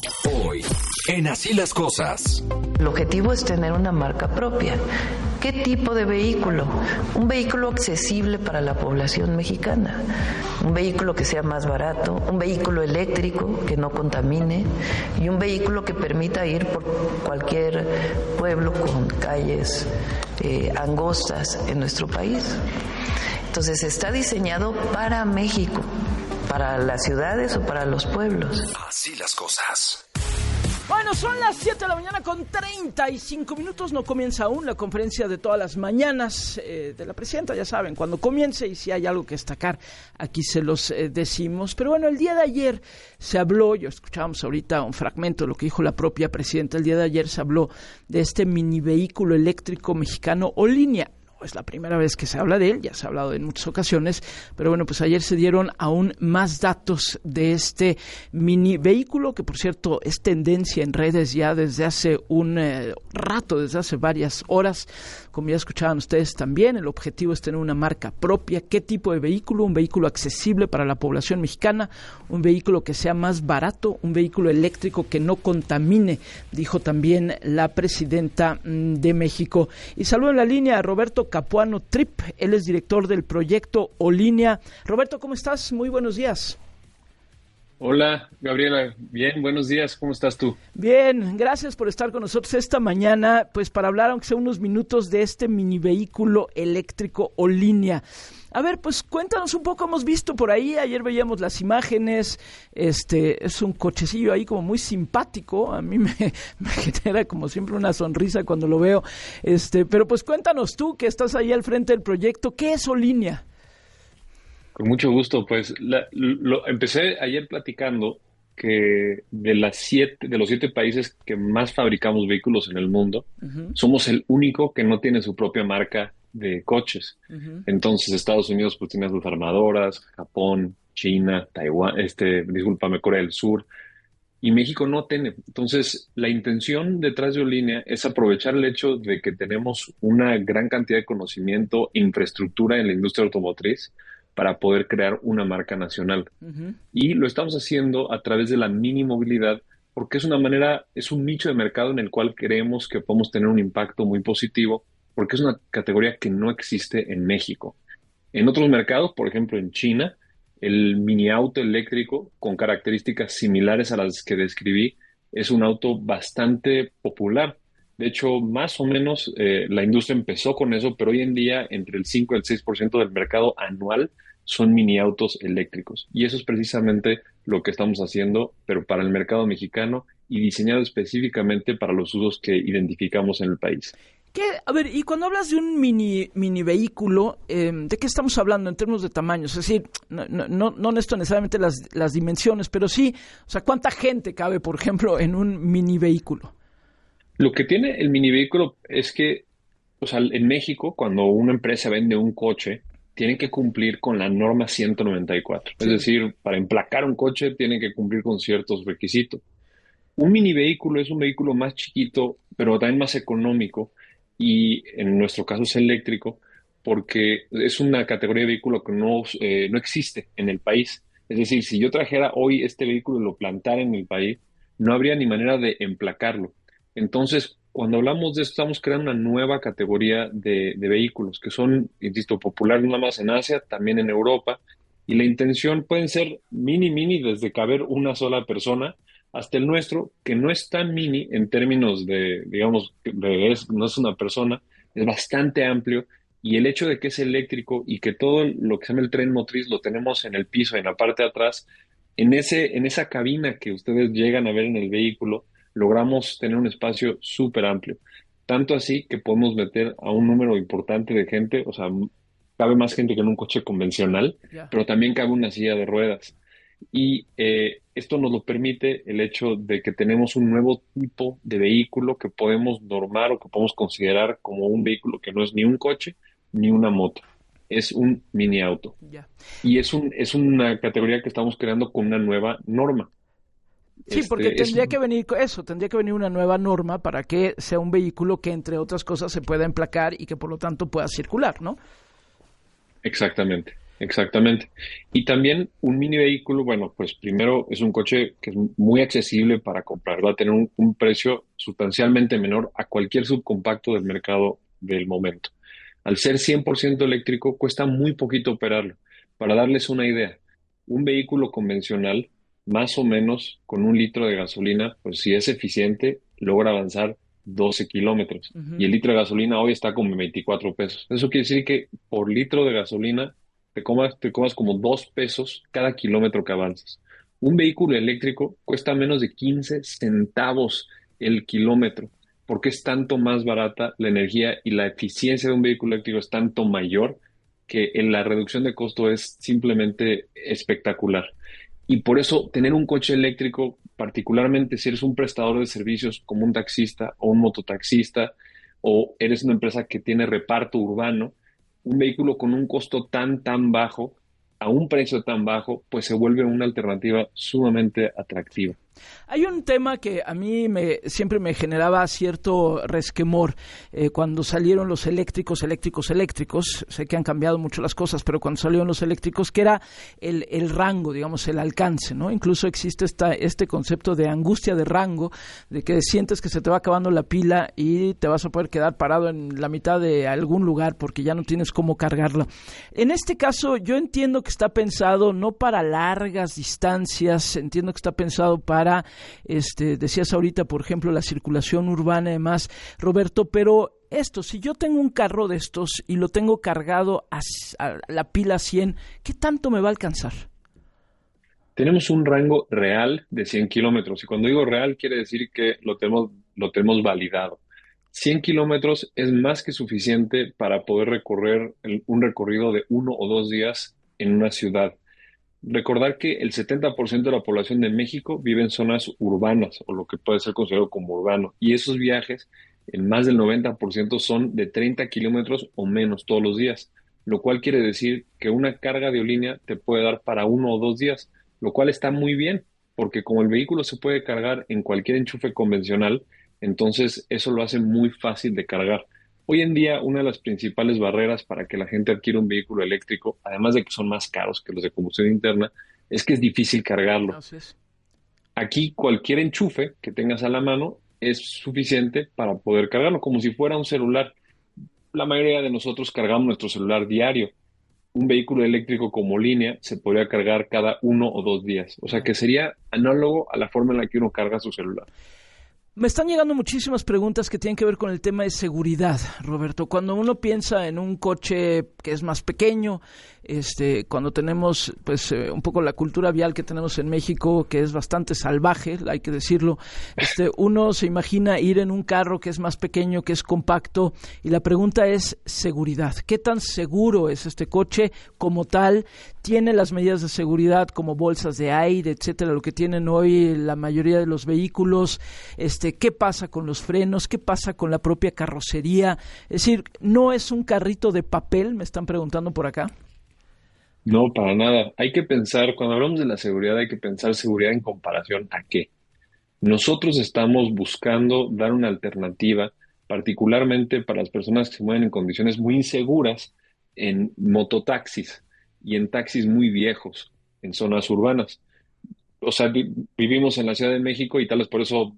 Hoy, en Así las Cosas. El objetivo es tener una marca propia. ¿Qué tipo de vehículo? Un vehículo accesible para la población mexicana. Un vehículo que sea más barato, un vehículo eléctrico que no contamine y un vehículo que permita ir por cualquier pueblo con calles angostas en nuestro país. Entonces está diseñado para México, para las ciudades o para los pueblos. Así las cosas. Bueno, son las 7 de la mañana con 35 minutos. No comienza aún la conferencia de todas las mañanas de la presidenta. Ya saben, cuando comience y si hay algo que destacar, aquí se los decimos. Pero bueno, el día de ayer se habló, yo escuchábamos ahorita un fragmento de lo que dijo la propia presidenta. El día de ayer se habló de este mini vehículo eléctrico mexicano Olinea. Es la primera vez que se habla de él, ya se ha hablado en muchas ocasiones, pero bueno, pues ayer se dieron aún más datos de este mini vehículo, que por cierto es tendencia en redes ya desde hace un rato, desde hace varias horas. Como ya escuchaban ustedes también, el objetivo es tener una marca propia. ¿Qué tipo de vehículo? Un vehículo accesible para la población mexicana, un vehículo que sea más barato, un vehículo eléctrico que no contamine, dijo también la presidenta de México. Y saludo en la línea a Roberto Capuano Tripp, él es director del proyecto Olinea. Roberto, ¿cómo estás? Muy buenos días. Hola, Gabriela. Bien, buenos días. ¿Cómo estás tú? Bien, gracias por estar con nosotros esta mañana, pues para hablar, aunque sea unos minutos, de este mini vehículo eléctrico Olinea. A ver, pues cuéntanos un poco, hemos visto por ahí, ayer veíamos las imágenes, es un cochecillo ahí como muy simpático, a mí me genera como siempre una sonrisa cuando lo veo, pero pues cuéntanos tú, que estás ahí al frente del proyecto, ¿qué es Olinea? Con mucho gusto, pues empecé ayer platicando que de los 7 países que más fabricamos vehículos en el mundo, somos el único que no tiene su propia marca de coches. Entonces Estados Unidos pues tiene sus armadoras, Japón, China, Taiwán, Corea del Sur, y México no tiene. Entonces la intención detrás de Olinea es aprovechar el hecho de que tenemos una gran cantidad de conocimiento, infraestructura en la industria automotriz, para poder crear una marca nacional. Y lo estamos haciendo a través de la mini movilidad, porque es un nicho de mercado en el cual creemos que podemos tener un impacto muy positivo, porque es una categoría que no existe en México. En otros mercados, por ejemplo en China, el mini auto eléctrico con características similares a las que describí es un auto bastante popular. De hecho, más o menos la industria empezó con eso, pero hoy en día entre el 5 y el 6% del mercado anual son mini autos eléctricos. Y eso es precisamente lo que estamos haciendo, pero para el mercado mexicano y diseñado específicamente para los usos que identificamos en el país. A ver, y cuando hablas de un mini vehículo, ¿de qué estamos hablando en términos de tamaños? Es decir, no necesariamente las dimensiones, pero sí, o sea, ¿cuánta gente cabe, por ejemplo, en un mini vehículo? Lo que tiene el mini vehículo es que, o sea, en México, cuando una empresa vende un coche, tienen que cumplir con la norma 194. Sí. Es decir, para emplacar un coche tienen que cumplir con ciertos requisitos. Un mini vehículo es un vehículo más chiquito, pero también más económico, y en nuestro caso es eléctrico, porque es una categoría de vehículo que no existe en el país. Es decir, si yo trajera hoy este vehículo y lo plantara en el país, no habría ni manera de emplacarlo. Entonces, cuando hablamos de esto, estamos creando una nueva categoría de vehículos que son, insisto, populares nada más en Asia, también en Europa, y la intención pueden ser mini, desde caber una sola persona, hasta el nuestro, que no es tan mini en términos de, digamos, no es una persona, es bastante amplio, y el hecho de que es eléctrico y que todo lo que se llama el tren motriz lo tenemos en el piso, en la parte de atrás, en esa cabina que ustedes llegan a ver en el vehículo, logramos tener un espacio súper amplio. Tanto así que podemos meter a un número importante de gente, o sea, cabe más gente que en un coche convencional, pero también cabe una silla de ruedas. Y esto nos lo permite el hecho de que tenemos un nuevo tipo de vehículo que podemos normar o que podemos considerar como un vehículo que no es ni un coche ni una moto. Es un mini auto. Y es una categoría que estamos creando con una nueva norma. Sí, porque tendría que venir una nueva norma para que sea un vehículo que, entre otras cosas, se pueda emplacar y que, por lo tanto, pueda circular, ¿no? Exactamente. Exactamente. Y también un mini vehículo, bueno, pues primero es un coche que es muy accesible para comprar, va a tener un precio sustancialmente menor a cualquier subcompacto del mercado del momento. Al ser 100% eléctrico, cuesta muy poquito operarlo. Para darles una idea, un vehículo convencional, más o menos con 1 litro de gasolina, pues si es eficiente, logra avanzar 12 kilómetros. Y Ujú. el litro de gasolina hoy está como en 24 pesos. Eso quiere decir que por litro de gasolina te comas como 2 pesos cada kilómetro que avanzas. Un vehículo eléctrico cuesta menos de 15 centavos el kilómetro, porque es tanto más barata la energía y la eficiencia de un vehículo eléctrico es tanto mayor que en la reducción de costo es simplemente espectacular. Y por eso tener un coche eléctrico, particularmente si eres un prestador de servicios como un taxista o un mototaxista, o eres una empresa que tiene reparto urbano, un vehículo con un costo tan bajo, a un precio tan bajo, pues se vuelve una alternativa sumamente atractiva. Hay un tema que a mí siempre me generaba cierto resquemor cuando salieron los eléctricos. Sé que han cambiado mucho las cosas, pero cuando salieron los eléctricos, que era el rango, digamos, el alcance, ¿no? Incluso existe este concepto de angustia de rango, de que sientes que se te va acabando la pila y te vas a poder quedar parado en la mitad de algún lugar porque ya no tienes cómo cargarla. En este caso, yo entiendo que está pensado no para largas distancias, entiendo que está pensado para decías ahorita, por ejemplo, la circulación urbana y demás, Roberto, pero si yo tengo un carro de estos y lo tengo cargado a la pila 100, ¿qué tanto me va a alcanzar? Tenemos un rango real de 100 kilómetros, y cuando digo real quiere decir que lo tenemos validado. 100 kilómetros es más que suficiente para poder recorrer un recorrido de 1 o 2 días en una ciudad. Recordar que el 70% de la población de México vive en zonas urbanas, o lo que puede ser considerado como urbano, y esos viajes, en más del 90%, son de 30 kilómetros o menos todos los días, lo cual quiere decir que una carga de línea te puede dar para 1 o 2 días, lo cual está muy bien, porque como el vehículo se puede cargar en cualquier enchufe convencional, entonces eso lo hace muy fácil de cargar. Hoy en día, una de las principales barreras para que la gente adquiera un vehículo eléctrico, además de que son más caros que los de combustión interna, es que es difícil cargarlo. Así es. Aquí cualquier enchufe que tengas a la mano es suficiente para poder cargarlo, como si fuera un celular. La mayoría de nosotros cargamos nuestro celular diario. Un vehículo eléctrico como línea se podría cargar cada 1 o 2 días. O sea que sería análogo a la forma en la que uno carga su celular. Me están llegando muchísimas preguntas que tienen que ver con el tema de seguridad, Roberto. Cuando uno piensa en un coche que es más pequeño, cuando tenemos pues un poco la cultura vial que tenemos en México, que es bastante salvaje, hay que decirlo, uno se imagina ir en un carro que es más pequeño, que es compacto, y la pregunta es seguridad. ¿Qué tan seguro es este coche como tal? ¿Tiene las medidas de seguridad como bolsas de aire, etcétera, lo que tienen hoy la mayoría de los vehículos? ¿Qué pasa con los frenos? ¿Qué pasa con la propia carrocería? Es decir, ¿no es un carrito de papel? Me están preguntando por acá. No, para nada. Hay que pensar, cuando hablamos de la seguridad, hay que pensar seguridad en comparación a qué. Nosotros estamos buscando dar una alternativa, particularmente para las personas que se mueven en condiciones muy inseguras, en mototaxis y en taxis muy viejos, en zonas urbanas. O sea, vivimos en la Ciudad de México y tal vez por eso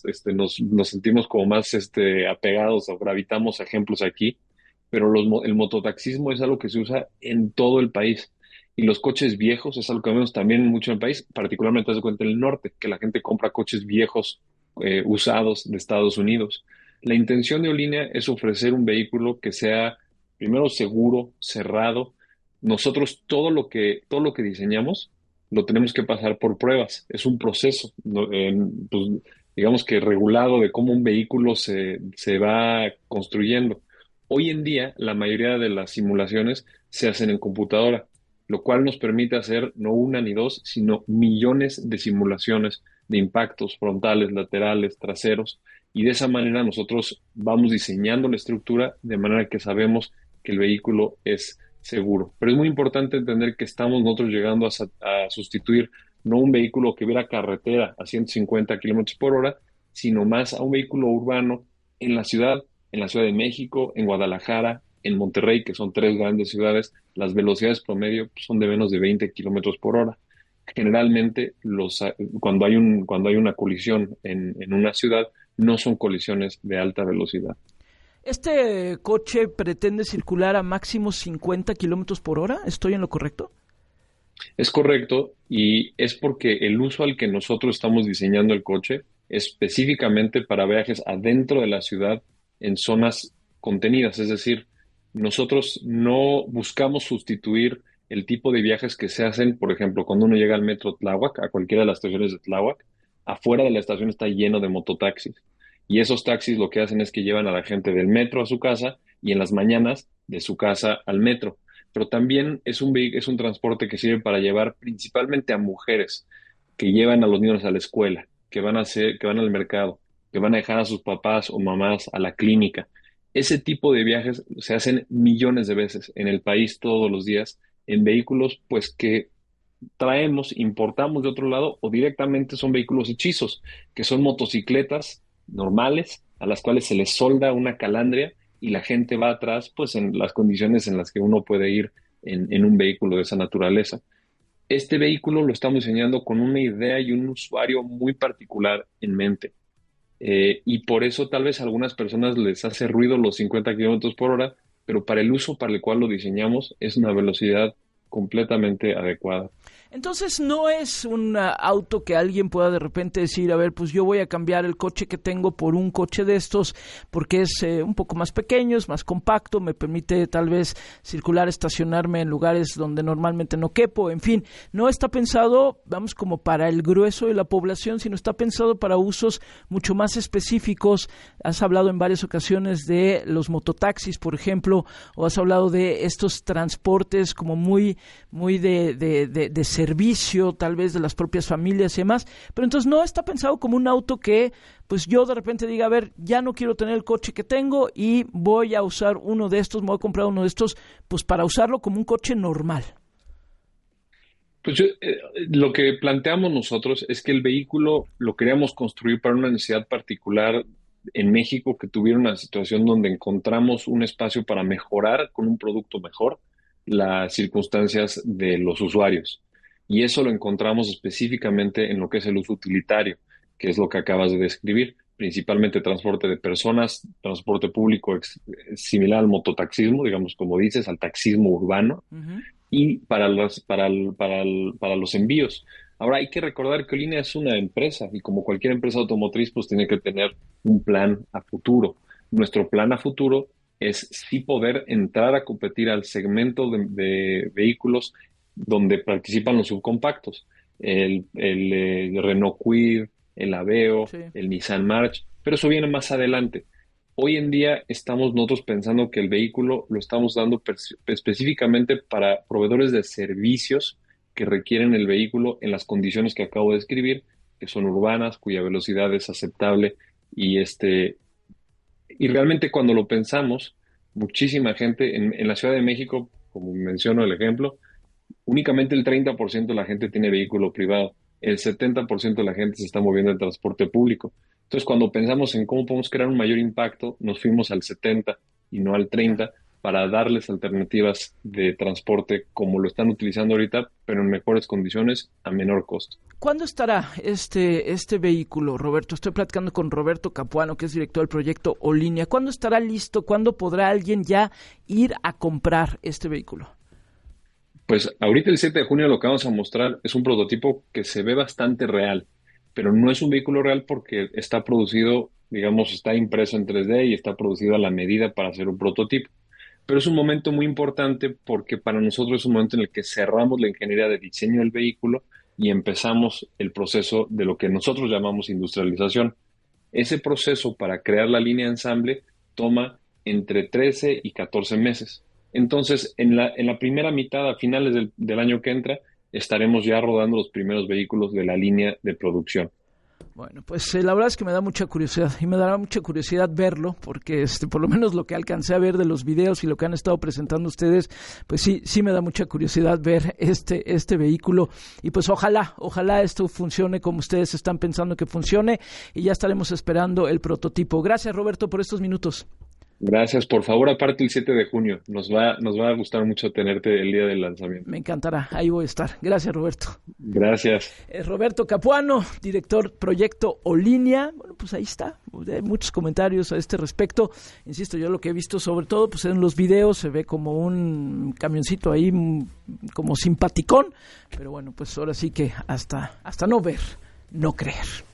nos sentimos como más apegados o gravitamos a ejemplos aquí, pero el mototaxismo es algo que se usa en todo el país. Y los coches viejos es algo que vemos también mucho en el país, particularmente haz de cuenta en el norte, que la gente compra coches viejos usados de Estados Unidos. La intención de Olínea es ofrecer un vehículo que sea primero seguro, cerrado. Nosotros todo lo que diseñamos lo tenemos que pasar por pruebas. Es un proceso, ¿no? Pues, digamos que regulado de cómo un vehículo se va construyendo. Hoy en día, la mayoría de las simulaciones se hacen en computadora, lo cual nos permite hacer no una ni dos, sino millones de simulaciones de impactos frontales, laterales, traseros, y de esa manera nosotros vamos diseñando la estructura de manera que sabemos que el vehículo es seguro. Pero es muy importante entender que estamos nosotros llegando a sustituir no un vehículo que viera carretera a 150 kilómetros por hora, sino más a un vehículo urbano en la Ciudad de México, en Guadalajara, en Monterrey, que son 3 grandes ciudades, las velocidades promedio son de menos de 20 kilómetros por hora. Generalmente, cuando hay una colisión en una ciudad, no son colisiones de alta velocidad. ¿Este coche pretende circular a máximo 50 kilómetros por hora? ¿Estoy en lo correcto? Es correcto, y es porque el uso al que nosotros estamos diseñando el coche es específicamente para viajes adentro de la ciudad en zonas contenidas. Es decir, nosotros no buscamos sustituir el tipo de viajes que se hacen, por ejemplo, cuando uno llega al metro Tláhuac, a cualquiera de las estaciones de Tláhuac, afuera de la estación está lleno de mototaxis. Y esos taxis lo que hacen es que llevan a la gente del metro a su casa y en las mañanas de su casa al metro. Pero también es un transporte que sirve para llevar principalmente a mujeres que llevan a los niños a la escuela, que van al mercado, que van a dejar a sus papás o mamás a la clínica. Ese tipo de viajes se hacen millones de veces en el país todos los días en vehículos pues que importamos de otro lado, o directamente son vehículos hechizos, que son motocicletas normales a las cuales se les solda una calandria y la gente va atrás pues en las condiciones en las que uno puede ir en un vehículo de esa naturaleza. Este vehículo lo estamos diseñando con una idea y un usuario muy particular en mente. Y por eso tal vez a algunas personas les hace ruido los 50 kilómetros por hora, pero para el uso para el cual lo diseñamos es una velocidad completamente adecuada. Entonces no es un auto que alguien pueda de repente decir, a ver, pues yo voy a cambiar el coche que tengo por un coche de estos porque es un poco más pequeño, es más compacto, me permite tal vez circular, estacionarme en lugares donde normalmente no quepo, en fin, no está pensado, vamos, como para el grueso de la población, sino está pensado para usos mucho más específicos. Has hablado en varias ocasiones de los mototaxis, por ejemplo, o has hablado de estos transportes como muy de servicio, tal vez de las propias familias y demás, pero entonces no está pensado como un auto que pues yo de repente diga, a ver, ya no quiero tener el coche que tengo y voy a usar uno de estos, me voy a comprar uno de estos, pues para usarlo como un coche normal. Pues lo que planteamos nosotros es que el vehículo lo queríamos construir para una necesidad particular en México, que tuviera una situación donde encontramos un espacio para mejorar con un producto mejor las circunstancias de los usuarios. Y eso lo encontramos específicamente en lo que es el uso utilitario, que es lo que acabas de describir, principalmente transporte de personas, transporte público similar al mototaxismo, digamos, como dices, al taxismo urbano, y para los envíos. Ahora, hay que recordar que Olinea es una empresa, y como cualquier empresa automotriz, pues tiene que tener un plan a futuro. Nuestro plan a futuro es sí poder entrar a competir al segmento de vehículos donde participan los subcompactos, el Renault Kwid, el Aveo, sí, el Nissan March, pero eso viene más adelante. Hoy en día estamos nosotros pensando que el vehículo lo estamos dando específicamente para proveedores de servicios que requieren el vehículo en las condiciones que acabo de describir, que son urbanas, cuya velocidad es aceptable, y realmente cuando lo pensamos, muchísima gente en la Ciudad de México, como menciono el ejemplo, únicamente el 30% de la gente tiene vehículo privado, el 70% de la gente se está moviendo en transporte público. Entonces, cuando pensamos en cómo podemos crear un mayor impacto, nos fuimos al 70 y no al 30 para darles alternativas de transporte como lo están utilizando ahorita, pero en mejores condiciones, a menor costo. ¿Cuándo estará este vehículo, Roberto? Estoy platicando con Roberto Capuano, que es director del proyecto Olinea. ¿Cuándo estará listo? ¿Cuándo podrá alguien ya ir a comprar este vehículo? Pues ahorita el 7 de junio lo que vamos a mostrar es un prototipo que se ve bastante real, pero no es un vehículo real porque está producido, digamos, está impreso en 3D y está producido a la medida para hacer un prototipo. Pero es un momento muy importante porque para nosotros es un momento en el que cerramos la ingeniería de diseño del vehículo y empezamos el proceso de lo que nosotros llamamos industrialización. Ese proceso para crear la línea de ensamble toma entre 13 y 14 meses. Entonces, en la primera mitad, a finales del año que entra, estaremos ya rodando los primeros vehículos de la línea de producción. Bueno, pues la verdad es que me da mucha curiosidad y me dará mucha curiosidad verlo porque por lo menos lo que alcancé a ver de los videos y lo que han estado presentando ustedes, pues sí me da mucha curiosidad ver este vehículo y pues ojalá esto funcione como ustedes están pensando que funcione y ya estaremos esperando el prototipo. Gracias, Roberto, por estos minutos. Gracias, por favor, aparte el 7 de junio. Nos va a gustar mucho tenerte el día del lanzamiento. Me encantará, ahí voy a estar. Gracias, Roberto. Gracias. Roberto Capuano, director Proyecto Olínea. Bueno, pues ahí está. Hay muchos comentarios a este respecto. Insisto, yo lo que he visto sobre todo pues en los videos se ve como un camioncito ahí como simpaticón, pero bueno, pues ahora sí que hasta no ver, no creer.